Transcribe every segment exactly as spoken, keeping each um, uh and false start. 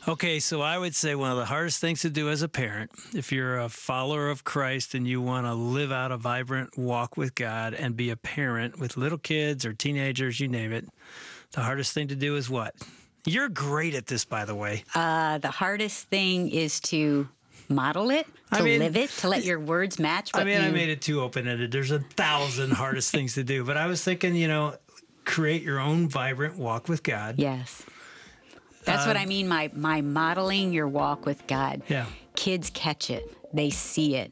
Okay, so I would say one of the hardest things to do as a parent, if you're a follower of Christ and you want to live out a vibrant walk with God and be a parent with little kids or teenagers, you name it, the hardest thing to do is what? You're great at this, by the way. Uh, the hardest thing is to model it, to I mean, live it, to let your words match what I mean, you... I made it too open-ended. There's a thousand hardest things to do, but I was thinking, you know, create your own vibrant walk with God. Yes. That's Uh, what I mean, my, my modeling your walk with God. Yeah. Kids catch it. They see it.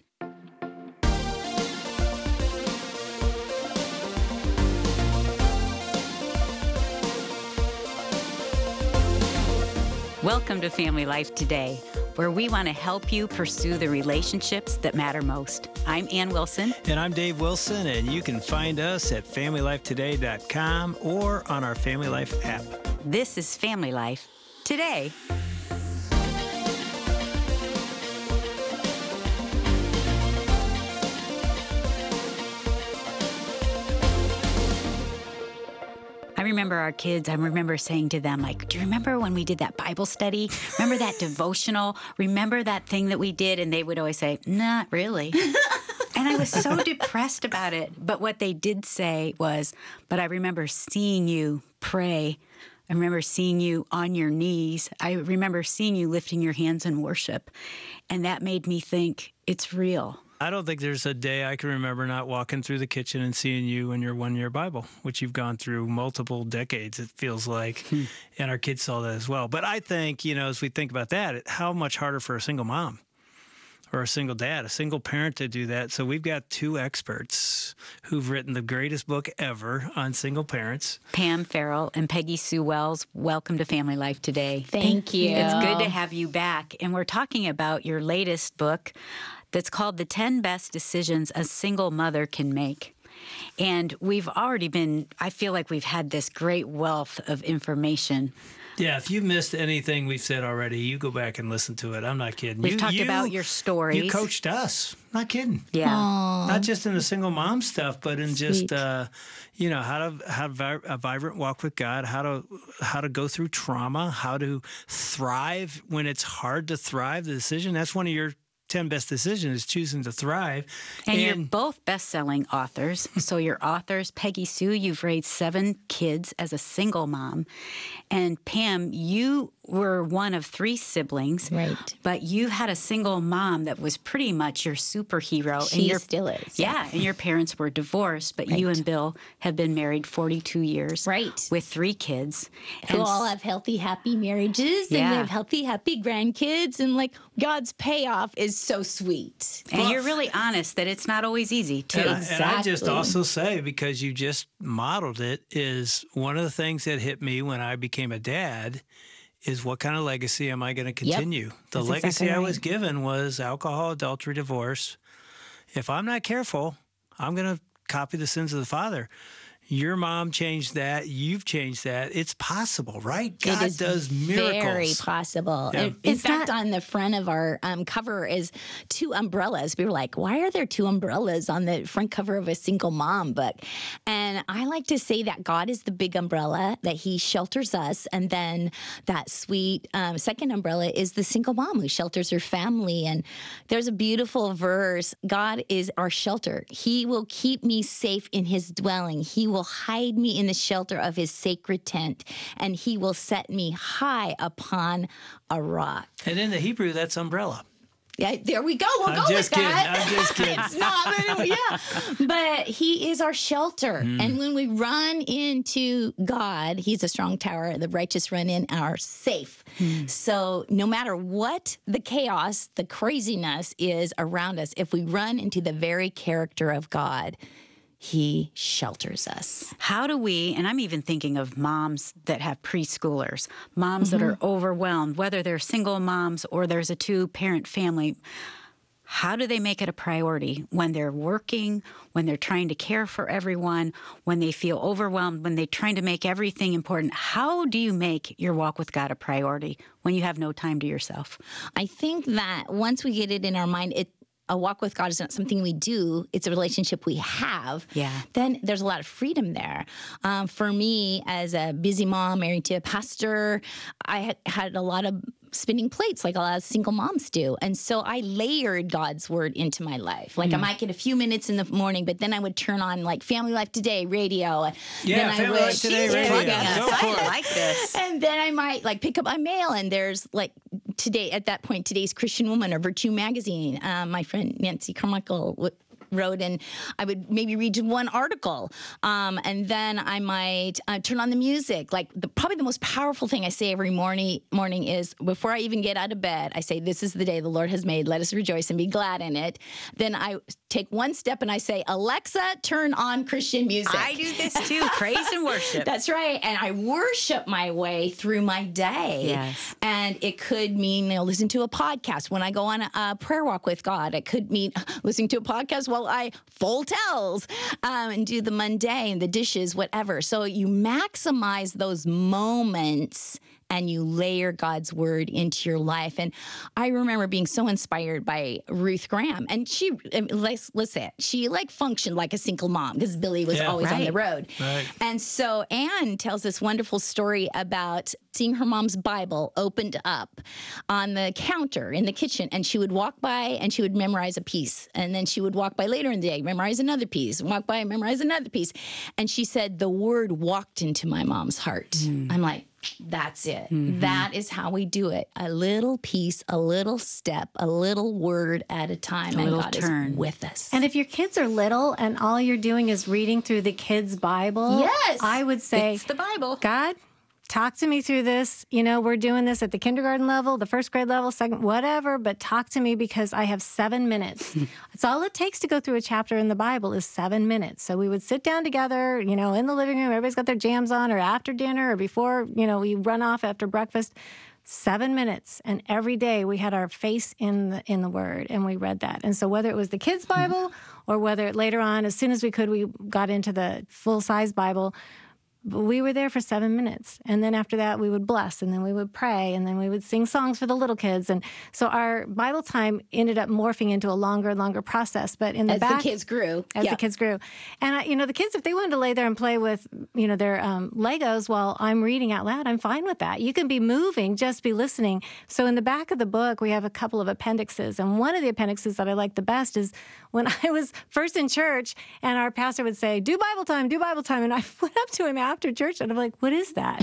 Welcome to Family Life Today, where we want to help you pursue the relationships that matter most. I'm Ann Wilson. And I'm Dave Wilson, and you can find us at family life today dot com or on our Family Life app. This is Family Life Today. I remember our kids, I remember saying to them, like, do you remember when we did that Bible study? Remember that devotional? Remember that thing that we did? And they would always say, not really. And I was so depressed about it. But what they did say was, but I remember seeing you pray. I remember seeing you on your knees. I remember seeing you lifting your hands in worship. And that made me think, it's real. I don't think there's a day I can remember not walking through the kitchen and seeing you in your one-year Bible, which you've gone through multiple decades, it feels like, hmm. and our kids saw that as well. But I think, you know, as we think about that, how much harder for a single mom or a single dad, a single parent to do that. So we've got two experts who've written the greatest book ever on single parents. Pam Farrell and Peggy Sue Wells, welcome to Family Life Today. Thank you. It's good to have you back. And we're talking about your latest book that's called The ten Best Decisions a Single Mother Can Make. And we've already been, I feel like we've had this great wealth of information. Yeah, if you missed anything we've said already, you go back and listen to it. I'm not kidding. We've you, talked you, about your stories. You coached us. Not kidding. Yeah. Aww. Not just in the single mom stuff, but in Sweet. just, uh, you know, how to have a vibrant walk with God, how to how to go through trauma, how to thrive when it's hard to thrive. The decision, that's one of your ten best decisions, is choosing to thrive. And, and you're both best-selling authors. So you're authors. Peggy Sue, you've raised seven kids as a single mom. And Pam, you were one of three siblings. Right. But you had a single mom that was pretty much your superhero. She and your, still is. Yeah, yeah, and your parents were divorced, but right. you and Bill have been married forty-two years. Right. With three kids. Who all have healthy, happy marriages. Yeah. And we have healthy, happy grandkids. And, like, God's payoff is so sweet. And Well, you're really honest that it's not always easy, too. And I, and I just Exactly. also say, because you just modeled it, is one of the things that hit me when I became a dad is what kind of legacy am I going to continue? The That's legacy exactly I right. was given was alcohol, adultery, divorce. If I'm not careful, I'm going to copy the sins of the father. Your mom changed that. You've changed that. It's possible, right? God it is does miracles. Very possible. Yeah. In, in Is fact, that- on the front of our um, cover is two umbrellas. We were like, why are there two umbrellas on the front cover of a single mom book? And I like to say that God is the big umbrella, that he shelters us. And then that sweet um, second umbrella is the single mom who shelters her family. And there's a beautiful verse. God is our shelter. He will keep me safe in his dwelling. He will will hide me in the shelter of his sacred tent, and he will set me high upon a rock. And in the Hebrew, that's umbrella. Yeah, there we go. We'll I'm go just with kidding. that. I'm just kidding. It's not, but yeah. But he is our shelter. Mm. And when we run into God, he's a strong tower. The righteous run in and are safe. Mm. So no matter what the chaos, the craziness is around us, if we run into the very character of God, he shelters us. How do we, and I'm even thinking of moms that have preschoolers, moms mm-hmm. that are overwhelmed, whether they're single moms or there's a two-parent family, how do they make it a priority when they're working, when they're trying to care for everyone, when they feel overwhelmed, when they're trying to make everything important? How do you make your walk with God a priority when you have no time to yourself? I think that once we get it in our mind, it a walk with God is not something we do. It's a relationship we have. Yeah. Then there's a lot of freedom there. Um, for me, as a busy mom married to a pastor, I had, had a lot of spinning plates like a lot of single moms do. And so I layered God's word into my life. Like mm. I might get a few minutes in the morning, but then I would turn on like Family Life Today radio. Yeah, then Family I would, Life Today radio. Go for it. I like this. And then I might like pick up my mail, and there's like today, at that point, Today's Christian Woman or Virtue Magazine. Um, my friend Nancy Carmichael w- wrote, and I would maybe read one article. Um, and then I might uh, turn on the music. Like the, probably the most powerful thing I say every morning morning is before I even get out of bed, I say, this is the day the Lord has made. Let us rejoice and be glad in it. Then I take one step and I say, Alexa, turn on Christian music. I do this too. Praise and worship. That's right. And I worship my way through my day. Yes. And it could mean, you know, listen to a podcast when I go on a, a prayer walk with God. It could mean listening to a podcast while I fold towels um, and do the mundane, the dishes, whatever. So you maximize those moments and you layer God's word into your life. And I remember being so inspired by Ruth Graham. And she, let's, let's say it, she like functioned like a single mom because Billy was yeah, always right. on the road. Right. And so Anne tells this wonderful story about seeing her mom's Bible opened up on the counter in the kitchen. And she would walk by and she would memorize a piece. And then she would walk by later in the day, memorize another piece, walk by and memorize another piece. And she said, the word walked into my mom's heart. Mm. I'm like, that's it. Mm-hmm. That is how we do it. A little piece, a little step, a little word at a time. A and little God turn. is with us. And if your kids are little and all you're doing is reading through the kids' Bible, yes, I would say, it's the Bible. God, talk to me through this. You know, we're doing this at the kindergarten level, the first grade level, second, whatever, but talk to me because I have seven minutes. That's all it takes to go through a chapter in the Bible is seven minutes. So we would sit down together, you know, in the living room, everybody's got their jams on, or after dinner, or before, you know, we run off after breakfast. Seven minutes, and every day we had our face in the in the Word, and we read that. And so whether it was the kids' Bible or whether later on, as soon as we could, we got into the full-size Bible, we were there for seven minutes. And then after that, we would bless, and then we would pray, and then we would sing songs for the little kids. And so our Bible time ended up morphing into a longer and longer process. But in the as back, the kids grew. as yep. the kids grew. And, I, you know, the kids, if they wanted to lay there and play with, you know, their um, Legos while I'm reading out loud, I'm fine with that. You can be moving, just be listening. So in the back of the book, we have a couple of appendixes. And one of the appendixes that I like the best is when I was first in church and our pastor would say, do Bible time, do Bible time. And I went up to him after church and I'm like, what is that?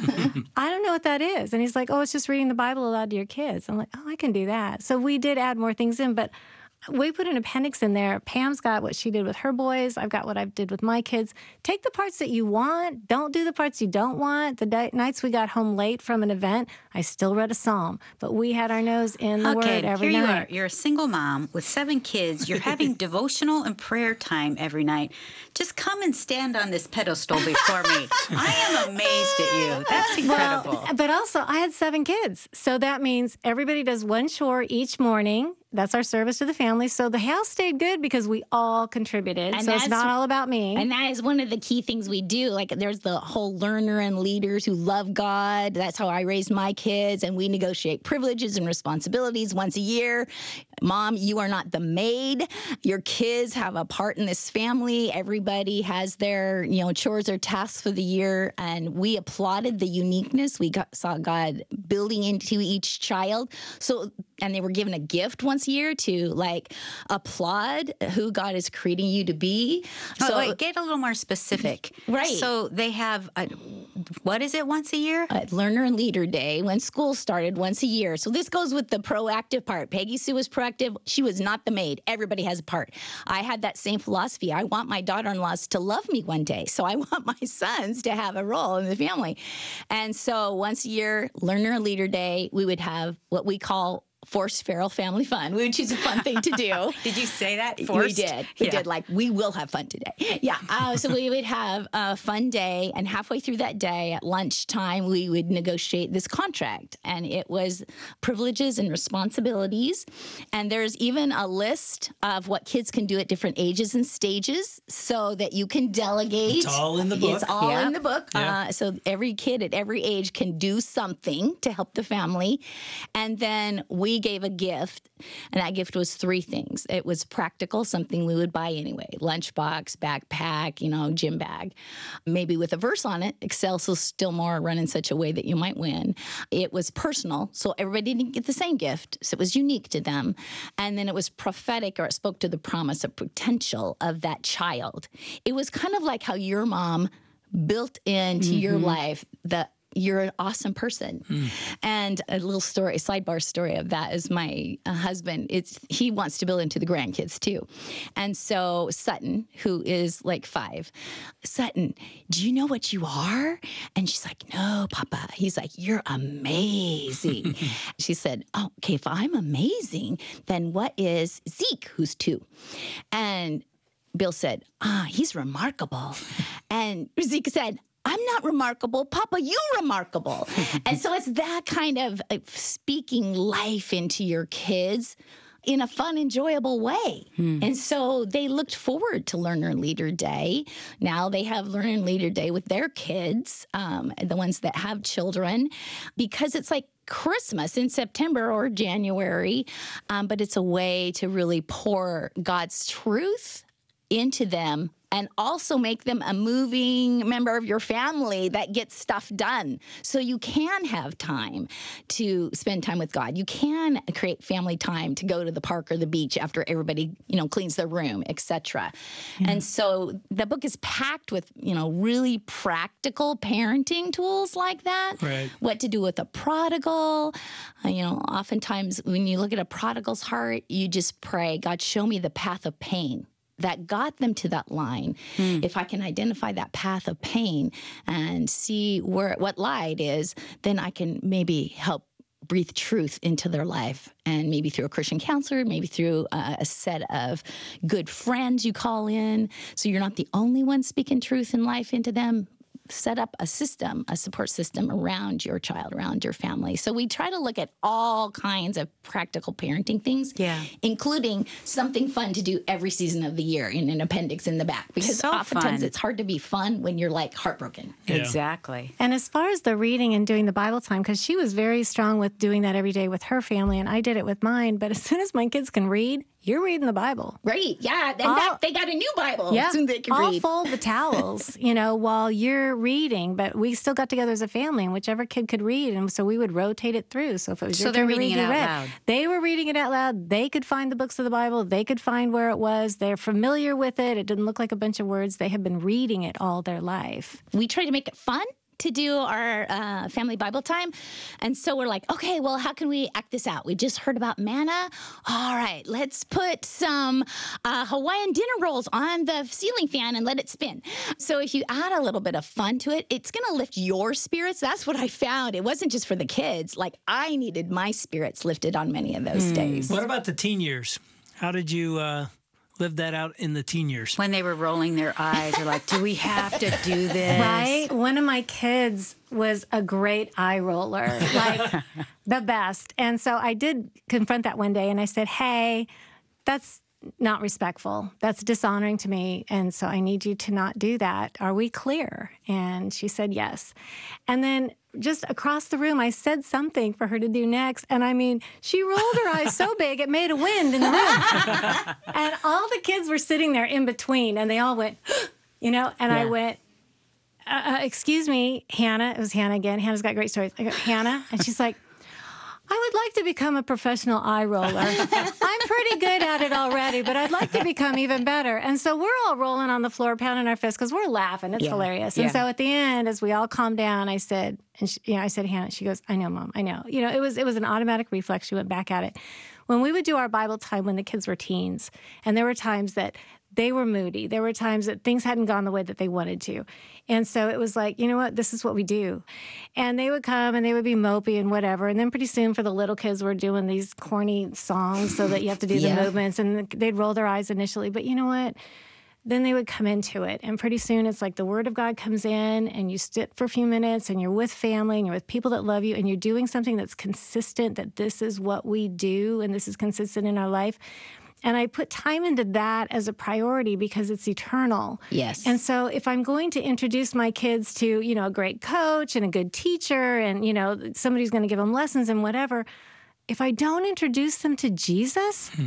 I don't know what that is. And he's like, oh, it's just reading the Bible aloud to your kids. I'm like, oh, I can do that. So we did add more things in, but we put an appendix in there. Pam's got what she did with her boys. I've got what I did with my kids. Take the parts that you want. Don't do the parts you don't want. The di- nights we got home late from an event, I still read a psalm, but we had our nose in the okay, Word every here you night. are. You're a single mom with seven kids. You're having devotional and prayer time every night. Just come and stand on this pedestal before me. I am amazed at you. That's incredible. Well, but also, I had seven kids. So that means everybody does one chore each morning. That's our service to the family. So the house stayed good because we all contributed. And so it's not all about me. And that is one of the key things we do. Like there's the whole learner and leaders who love God. That's how I raised my kids. And we negotiate privileges and responsibilities once a year. Mom, you are not the maid. Your kids have a part in this family. Everybody has their, you know, chores or tasks for the year. And we applauded the uniqueness. We got, saw God building into each child. So, and they were given a gift once a year to like applaud who God is creating you to be. Oh, So wait, get a little more specific. Right. So they have, a, what is it, once a year? uh, Learner and Leader Day when school started once a year. So this goes with the proactive part. Peggy Sue was proactive. She was not the maid. Everybody has a part. I had that same philosophy. I want my daughter-in-laws to love me one day. So I want my sons to have a role in the family. And so once a year, Learner and Leader Day, we would have what we call forced feral family fun, which is a fun thing to do. Did you say that? We Forced? did. We Yeah. did. Like, we will have fun today. Yeah. Uh, so we would have a fun day, and halfway through that day at lunchtime, we would negotiate this contract. And it was privileges and responsibilities. And there's even a list of what kids can do at different ages and stages so that you can delegate. It's all in the book. It's all Yeah. in the book. Yeah. Uh, so every kid at every age can do something to help the family. And then we we gave a gift, and that gift was three things. It was practical, something we would buy anyway, lunchbox, backpack, you know, gym bag, maybe with a verse on it, Excelsior still more, run in such a way that you might win. It was personal, so everybody didn't get the same gift, so it was unique to them. And then it was prophetic, or it spoke to the promise of potential of that child. It was kind of like how your mom built into mm-hmm. your life the you're an awesome person. Mm. And a little story, sidebar story of that is my uh, husband. It's he wants to build into the grandkids too. And so Sutton, who is like five, Sutton, do you know what you are? And she's like, no, Papa. He's like, you're amazing. She said, oh, okay, if I'm amazing, then what is Zeke, who's two? And Bill said, ah, he's remarkable. And Zeke said, I'm not remarkable. Papa, you're remarkable. And so it's that kind of uh, speaking life into your kids in a fun, enjoyable way. Hmm. And so they looked forward to Learner Leader Day. Now they have Learner Leader Day with their kids, um, the ones that have children, because it's like Christmas in September or January, um, but it's a way to really pour God's truth into them and also make them a moving member of your family that gets stuff done. So you can have time to spend time with God. You can create family time to go to the park or the beach after everybody, you know, cleans their room, et cetera. Yeah. And so the book is packed with, you know, really practical parenting tools like that. Right. What to do with a prodigal. Uh, you know, oftentimes when you look at a prodigal's heart, you just pray, God, show me the path of pain that got them to that line. Mm. If I can identify that path of pain and see where what lie it is, then I can maybe help breathe truth into their life. And maybe through a Christian counselor, maybe through a, a set of good friends you call in. So you're not the only one speaking truth in life into them. Set up a system, a support system around your child, around your family. So we try to look at all kinds of practical parenting things, yeah. including something fun to do every season of the year in an appendix in the back. Because so oftentimes fun. It's hard to be fun when you're like heartbroken. Yeah. Exactly. And as far as the reading and doing the Bible time, because she was very strong with doing that every day with her family, and I did it with mine. But as soon as my kids can read, you're reading the Bible. Right, yeah. And I'll, that, they got a new Bible yeah, as soon as they can I'll read. fold the towels, you know, while you're reading. But we still got together as a family, and whichever kid could read. And so we would rotate it through. So if it was so your they're turn to reading read, it you out read. loud. They were reading it out loud. They could find the books of the Bible. They could find where it was. They're familiar with it. It didn't look like a bunch of words. They have been reading it all their life. We try to make it fun to do our uh, family Bible time. And so we're like, okay, well, how can we act this out? We just heard about manna. All right, let's put some uh, Hawaiian dinner rolls on the ceiling fan and let it spin. So if you add a little bit of fun to it, it's going to lift your spirits. That's what I found. It wasn't just for the kids. Like, I needed my spirits lifted on many of those mm. days. What about the teen years? How did you uh, live that out in the teen years? When they were rolling their eyes, or like, do we have to do this? Right? One of my kids was a great eye roller, like the best. And so I did confront that one day, and I said, hey, that's not respectful. That's dishonoring to me. And so I need you to not do that. Are we clear? And she said yes. And then just across the room, I said something for her to do next. And I mean, she rolled her eyes so big, it made a wind in the room. And all the kids were sitting there in between, and they all went, you know, and yeah. I went, uh, uh, excuse me, Hannah. It was Hannah again. Hannah's got great stories. I go, Hannah? And she's like, I would like to become a professional eye roller. I'm pretty good at it already, but I'd like to become even better. And so we're all rolling on the floor, pounding our fists because we're laughing. It's yeah. hilarious. And yeah. so at the end, as we all calmed down, I said, and she, you know, I said, Hannah, she goes, I know, Mom, I know. You know, it was it was an automatic reflex. She went back at it. When we would do our Bible time when the kids were teens, and there were times that they were moody. There were times that things hadn't gone the way that they wanted to. And so it was like, you know what, this is what we do. And they would come and they would be mopey and whatever. And then pretty soon for the little kids, we're doing these corny songs so that you have to do yeah. the movements. And they'd roll their eyes initially. But you know what? Then they would come into it. And pretty soon it's like the Word of God comes in and you sit for a few minutes and you're with family and you're with people that love you and you're doing something that's consistent, that this is what we do and this is consistent in our life. And I put time into that as a priority because it's eternal. Yes. And so if I'm going to introduce my kids to, you know, a great coach and a good teacher and, you know, somebody who's going to give them lessons and whatever, if I don't introduce them to Jesus, hmm.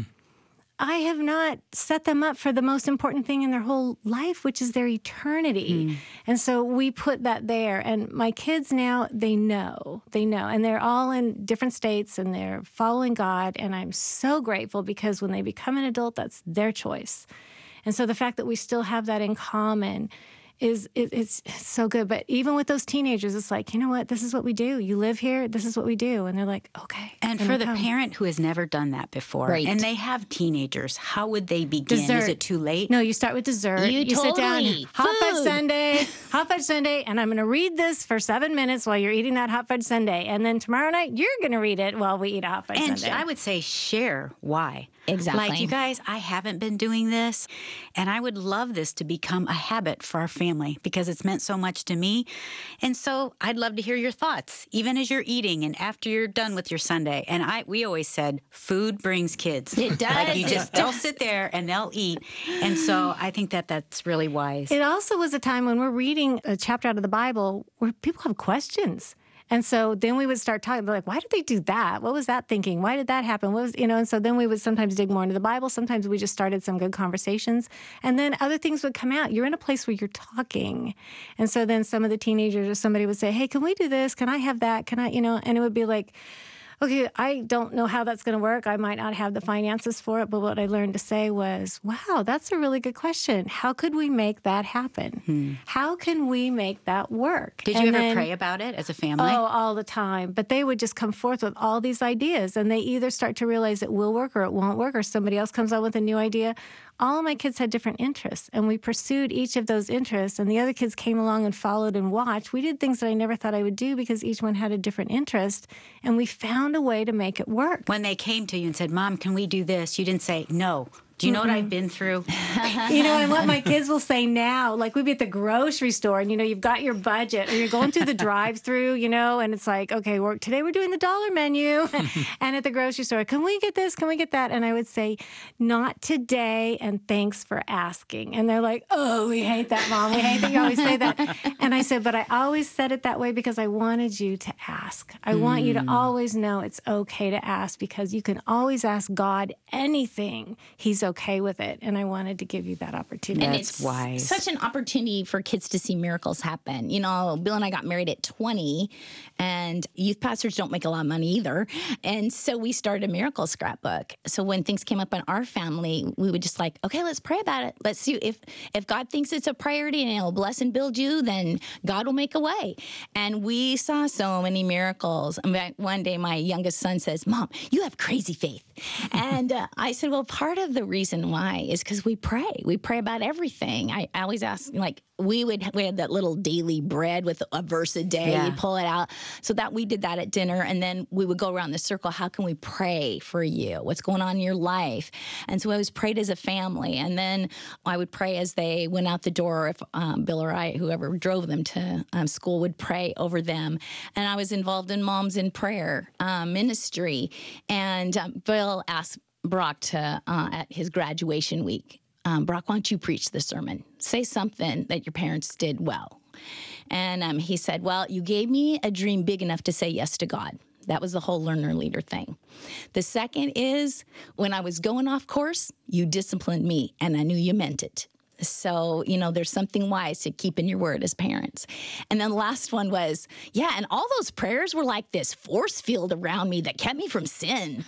I have not set them up for the most important thing in their whole life, which is their eternity. Mm. And so we put that there. And my kids now, they know. They know. And they're all in different states, and they're following God. And I'm so grateful, because when they become an adult, that's their choice. And so the fact that we still have that in common is it, it's, it's so good. But even with those teenagers, it's like, you know what? This is what we do. You live here. This is what we do. And they're like, okay. And for the come. parent who has never done that before, right. and they have teenagers, how would they begin? Dessert. Is it too late? No, you start with dessert. You, you totally. sit down, hot Food. fudge sundae, hot fudge sundae, and I'm going to read this for seven minutes while you're eating that hot fudge sundae. And then tomorrow night, you're going to read it while we eat a hot fudge and sundae. I would say share why. Exactly. Like, you guys, I haven't been doing this, and I would love this to become a habit for our family, because it's meant so much to me. And so I'd love to hear your thoughts, even as you're eating and after you're done with your Sunday. And I, we always said, food brings kids. It does. Like, you just, they'll sit there and they'll eat. And so I think that that's really wise. It also was a time when we're reading a chapter out of the Bible where people have questions. And so then we would start talking, like, why did they do that? What was that thinking? Why did that happen? What was, you know, and so then we would sometimes dig more into the Bible. Sometimes we just started some good conversations. And then other things would come out. You're in a place where you're talking. And so then some of the teenagers or somebody would say, hey, can we do this? Can I have that? Can I, you know, and it would be like, okay, I don't know how that's going to work. I might not have the finances for it. But what I learned to say was, wow, that's a really good question. How could we make that happen? Hmm. How can we make that work? Did you and ever then, pray about it as a family? Oh, all the time. But they would just come forth with all these ideas, and they either start to realize it will work or it won't work, or somebody else comes out with a new idea. All of my kids had different interests, and we pursued each of those interests, and the other kids came along and followed and watched. We did things that I never thought I would do because each one had a different interest, and we found a way to make it work. When they came to you and said, Mom, can we do this? You didn't say, no. Do you know mm-hmm. what I've been through? You know, and what my kids will say now, like we'd be at the grocery store and, you know, you've got your budget, or you're going through the drive-through, you know, and it's like, okay, we're, today we're doing the dollar menu. And at the grocery store, can we get this? Can we get that? And I would say, not today, and thanks for asking. And they're like, oh, we hate that, Mom. We hate that you always say that. And I said, but I always said it that way because I wanted you to ask. I mm. want you to always know it's okay to ask, because you can always ask God anything. He's okay with it. And I wanted to give you that opportunity. And That's it's wise. Such an opportunity for kids to see miracles happen. You know, Bill and I got married at twenty, and youth pastors don't make a lot of money either. And so we started a miracle scrapbook. So when things came up in our family, we would just like, okay, let's pray about it. Let's see if, if God thinks it's a priority and it'll bless and build you, then God will make a way. And we saw so many miracles. And one day my youngest son says, Mom, you have crazy faith. And uh, I said, well, part of the reason why is because we pray. We pray about everything. I, I always ask, like, we would we had that little daily bread with a verse a day. Yeah. You pull it out. So that we did that at dinner, and then we would go around the circle. How can we pray for you? What's going on in your life? And so I was prayed as a family, and then I would pray as they went out the door. If um, Bill or I, whoever drove them to um, school, would pray over them. And I was involved in Moms in Prayer um, ministry. And um, Bill asked Brock to uh, at his graduation week. Um, Brock, why don't you preach the sermon? Say something that your parents did well. And um, he said, well, you gave me a dream big enough to say yes to God. That was the whole learner leader thing. The second is, when I was going off course, you disciplined me, and I knew you meant it. So, you know, there's something wise to keeping your word as parents. And then the last one was, yeah, and all those prayers were like this force field around me that kept me from sin.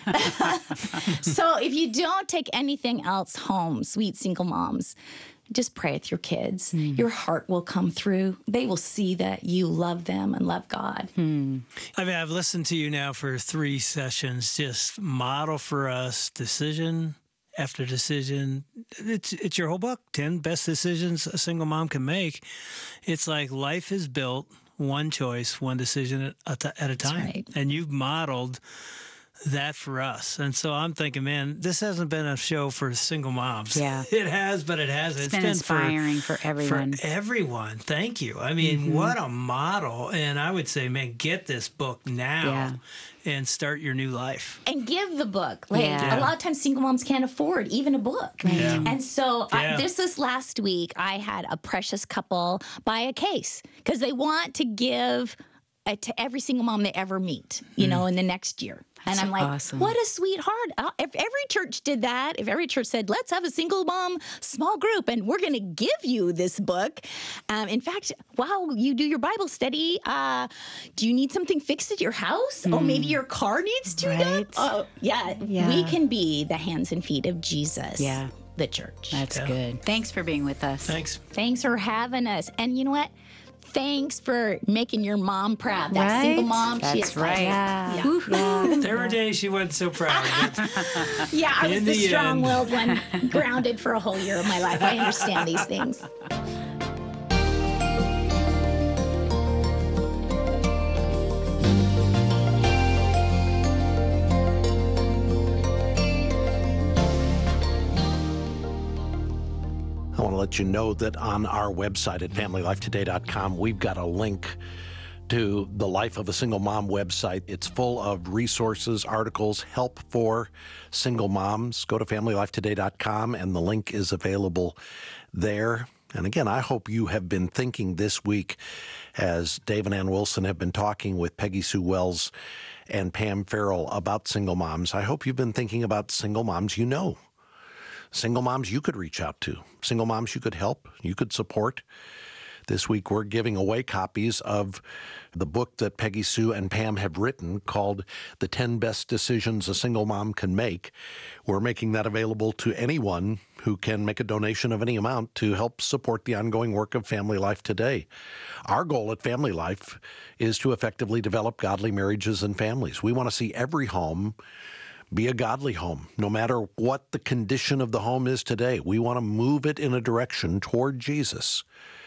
So if you don't take anything else home, sweet single moms, just pray with your kids. Mm. Your heart will come through. They will see that you love them and love God. Mm. I mean, I've listened to you now for three sessions. Just model for us decision after decision. It's it's your whole book, ten Best Decisions a Single Mom Can Make. It's like life is built one choice, one decision at a, at a time. Right. And you've modeled that for us. And so I'm thinking, man, this hasn't been a show for single moms. Yeah. It has, but it hasn't. It's, it's been, been inspiring for, for everyone. For everyone. Thank you. I mean, mm-hmm. what a model. And I would say, man, get this book now. Yeah. And start your new life. And give the book. Like, yeah. a lot of times single moms can't afford even a book. Yeah. And so yeah. I, this was last week, I had a precious couple buy a case because they want to give uh, to every single mom they ever meet, you know, in the next year. That's and I'm like, awesome. what a sweetheart. Uh, If every church did that, if every church said, let's have a single mom small group and we're going to give you this book. Um, in fact, while you do your Bible study, uh, do you need something fixed at your house? Oh, maybe your car needs to Right. done? Oh, yeah. Yeah. We can be the hands and feet of Jesus, Yeah. the church. That's Yeah. good. Thanks for being with us. Thanks. Thanks for having us. And you know what? Thanks for making your mom proud. That Right? single mom. she That's is like- right. Yeah. Yeah. Yeah. There were days she wasn't so proud. But Yeah, I was In the, the strong-willed one, grounded for a whole year of my life. I understand these things. I want to let you know that on our website at family life today dot com, we've got a link to the Life of a Single Mom website. It's full of resources, articles, help for single moms. Go to family life today dot com, and the link is available there. And again, I hope you have been thinking this week, as Dave and Ann Wilson have been talking with Peggy Sue Wells and Pam Farrell about single moms. I hope you've been thinking about single moms you know. Single moms you could reach out to, single moms you could help, you could support. This week we're giving away copies of the book that Peggy Sue and Pam have written called The ten Best Decisions a Single Mom Can Make. We're making that available to anyone who can make a donation of any amount to help support the ongoing work of Family Life Today. Our goal at Family Life is to effectively develop godly marriages and families. We want to see every home be a godly home, no matter what the condition of the home is today. We want to move it in a direction toward Jesus.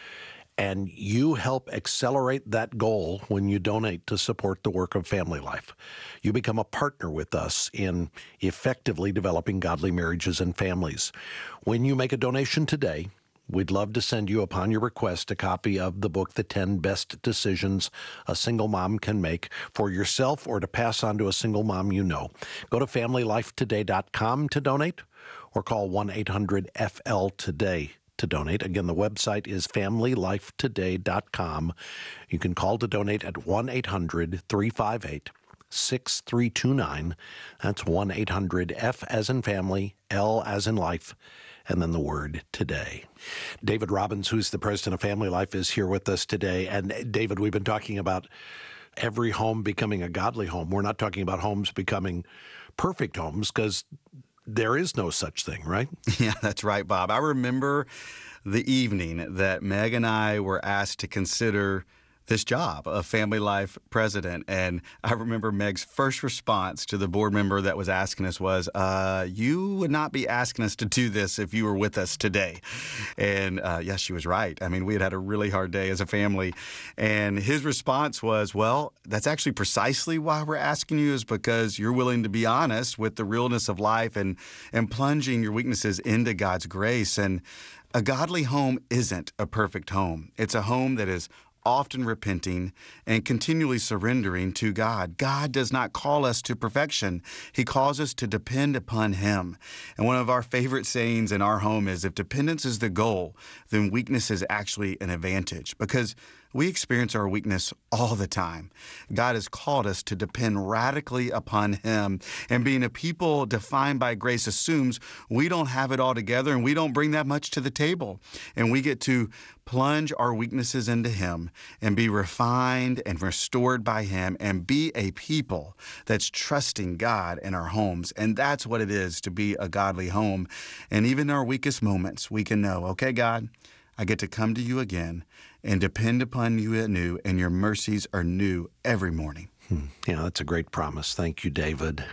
And you help accelerate that goal when you donate to support the work of Family Life. You become a partner with us in effectively developing godly marriages and families. When you make a donation today, we'd love to send you, upon your request, a copy of the book, The ten Best Decisions a Single Mom Can Make, for yourself or to pass on to a single mom you know. Go to family life today dot com to donate, or call one eight hundred F L today to donate. Again, the website is family life today dot com. You can call to donate at one eight hundred three five eight six three two nine. That's one eight hundred F as in family, L as in life, and then the word today. David Robbins, who's the president of Family Life, is here with us today. And David, we've been talking about every home becoming a godly home. We're not talking about homes becoming perfect homes, because there is no such thing, right? Yeah, that's right, Bob. I remember the evening that Meg and I were asked to consider this job of Family Life president. And I remember Meg's first response to the board member that was asking us was, uh, you would not be asking us to do this if you were with us today. And uh, yes, she was right. I mean, we had had a really hard day as a family. And his response was, well, that's actually precisely why we're asking you, is because you're willing to be honest with the realness of life and, and plunging your weaknesses into God's grace. And a godly home isn't a perfect home. It's a home that is often repenting and continually surrendering to God. God does not call us to perfection. He calls us to depend upon Him. And one of our favorite sayings in our home is, if dependence is the goal, then weakness is actually an advantage, because we experience our weakness all the time. God has called us to depend radically upon Him. And being a people defined by grace assumes we don't have it all together and we don't bring that much to the table. And we get to plunge our weaknesses into Him and be refined and restored by Him and be a people that's trusting God in our homes. And that's what it is to be a godly home. And even in our weakest moments, we can know, okay, God, I get to come to you again and depend upon you anew, and your mercies are new every morning. Hmm. Yeah, that's a great promise. Thank you, David.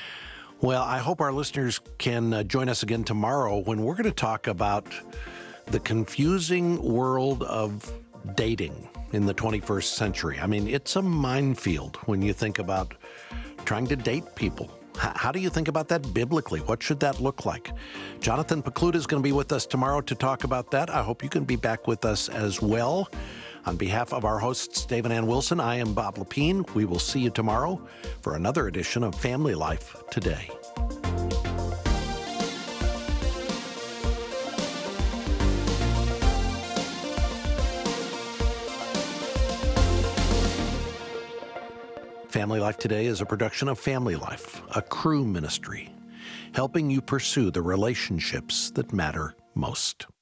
Well, I hope our listeners can uh, join us again tomorrow when we're going to talk about the confusing world of dating in the twenty-first century. I mean, it's a minefield when you think about trying to date people. How do you think about that biblically? What should that look like? Jonathan Pokluda is going to be with us tomorrow to talk about that. I hope you can be back with us as well. On behalf of our hosts, Dave and Ann Wilson, I am Bob Lepine. We will see you tomorrow for another edition of Family Life Today. Family Life Today is a production of Family Life, a Cru ministry, helping you pursue the relationships that matter most.